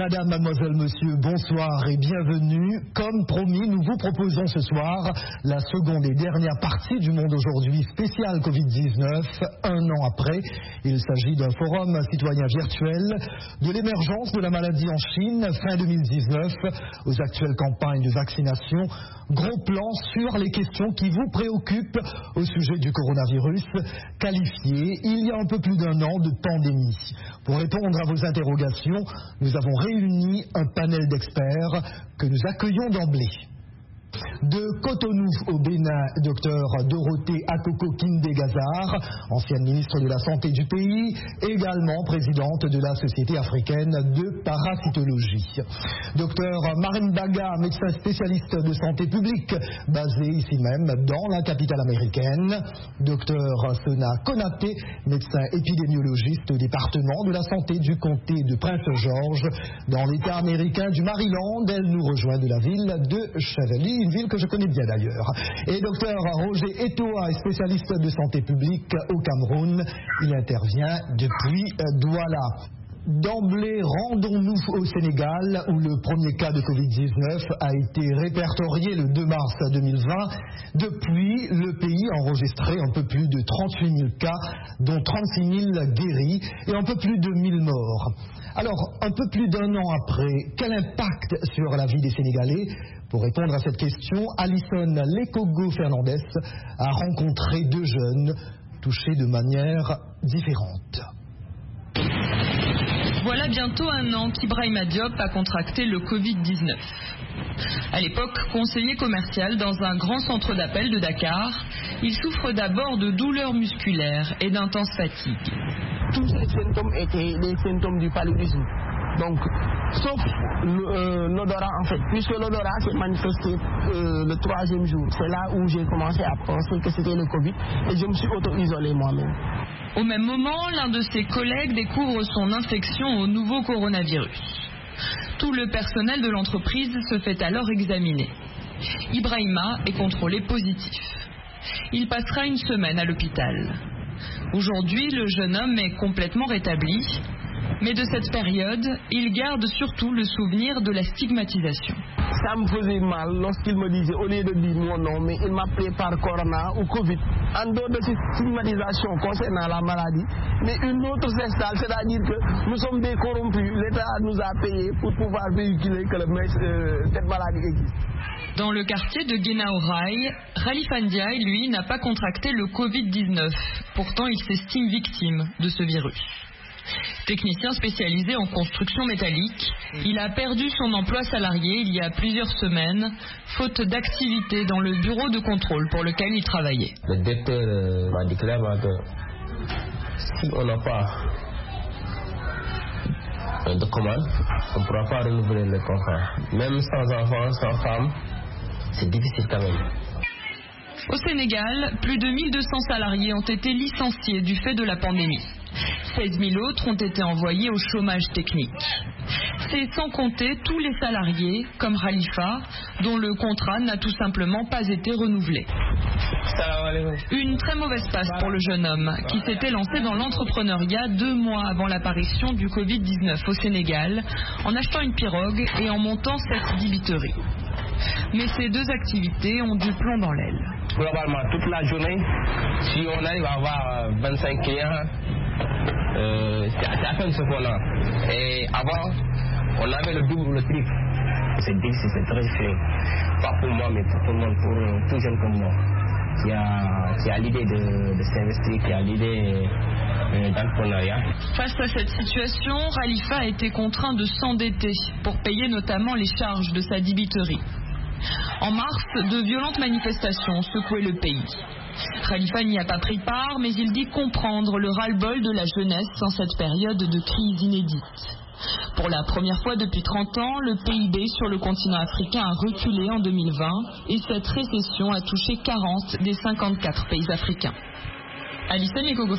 Madame, mademoiselle, monsieur, bonsoir et bienvenue. Comme promis, nous vous proposons ce soir la seconde et dernière partie du Monde aujourd'hui spécial Covid-19, un an après. Il s'agit d'un forum citoyen virtuel, de l'émergence de la maladie en Chine, fin 2019, aux actuelles campagnes de vaccination. Gros plan sur les questions qui vous préoccupent au sujet du coronavirus, qualifié il y a un peu plus d'un an de pandémie. Pour répondre à vos interrogations, nous avons réuni un panel d'experts que nous accueillons d'emblée. De Cotonou au Bénin, Dr Dorothée Akoko Kinde-Gazar, ancienne ministre de la Santé du pays, également présidente de la Société africaine de parasitologie. Dr Marine Baga, médecin spécialiste de santé publique, basé ici même dans la capitale américaine. Dr Sona Konaté, médecin épidémiologiste au département de la santé du comté de Prince-George, dans l'État américain du Maryland. Elle nous rejoint de la ville de Chevelly, une ville que je connais bien d'ailleurs. Et docteur Roger Etoa est spécialiste de santé publique au Cameroun. Il intervient depuis Douala. D'emblée, rendons-nous au Sénégal où le premier cas de Covid-19 a été répertorié le 2 mars 2020. Depuis, le pays a enregistré un peu plus de 38 000 cas, dont 36 000 guéris et un peu plus de 1 000 morts. Alors, un peu plus d'un an après, quel impact sur la vie des Sénégalais? Pour répondre à cette question, Alison Lekogo Fernandez a rencontré deux jeunes touchés de manière différente. Voilà bientôt un an qu'Ibrahima Diop a contracté le Covid-19. À l'époque, conseiller commercial dans un grand centre d'appel de Dakar, il souffre d'abord de douleurs musculaires et d'intense fatigue. Tous ces symptômes étaient des symptômes du paludisme. Donc, sauf l'odorat en fait, puisque l'odorat s'est manifesté le 3e jour. C'est là où j'ai commencé à penser que c'était le Covid et je me suis auto-isolé moi-même. Au même moment, l'un de ses collègues découvre son infection au nouveau coronavirus. Tout le personnel de l'entreprise se fait alors examiner. Ibrahima est contrôlé positif. Il passera une semaine à l'hôpital. Aujourd'hui, le jeune homme est complètement rétabli. Mais de cette période, il garde surtout le souvenir de la stigmatisation. Ça me faisait mal lorsqu'il me disait, au lieu de dire mon nom, mais il m'appelait par Corona ou Covid. En dehors de cette stigmatisation concernant la maladie, mais une autre s'installe, c'est-à-dire que nous sommes des corrompus. L'État nous a payés pour pouvoir véhiculer que cette maladie existe. Dans le quartier de Guénaoraï, Khalifa Ndiaye, lui, n'a pas contracté le Covid-19. Pourtant, il s'estime victime de ce virus. Technicien spécialisé en construction métallique, il a perdu son emploi salarié il y a plusieurs semaines, faute d'activité dans le bureau de contrôle pour lequel il travaillait. Le directeur m'a déclaré que si on n'a pas de commande, on ne pourra pas renouveler le contrat. Même sans enfants, sans femme, c'est difficile quand même. Au Sénégal, plus de 1200 salariés ont été licenciés du fait de la pandémie. 16 000 autres ont été envoyés au chômage technique. C'est sans compter tous les salariés, comme Khalifa, dont le contrat n'a tout simplement pas été renouvelé. Une très mauvaise passe pour le jeune homme, qui s'était lancé dans l'entrepreneuriat 2 mois avant l'apparition du Covid-19 au Sénégal, en achetant une pirogue et en montant cette dibiterie. Mais ces deux activités ont du plomb dans l'aile. Globalement, toute la journée, si on arrive à avoir 25 clients, c'est à peine ce qu'on a. Et avant, on avait le double ou le triple. C'est difficile, c'est très difficile. Pas pour moi, mais pour tout le monde, pour tout jeune comme moi, qui a l'idée de s'investir, qui a l'idée d'entrepreneuriat. Face à cette situation, Khalifa a été contraint de s'endetter pour payer notamment les charges de sa dibiterie. En mars, de violentes manifestations secouaient le pays. Khalifa n'y a pas pris part, mais il dit comprendre le ras-le-bol de la jeunesse en cette période de crise inédite. Pour la première fois depuis 30 ans, le PIB sur le continent africain a reculé en 2020 et cette récession a touché 40 des 54 pays africains. Alison Lekogo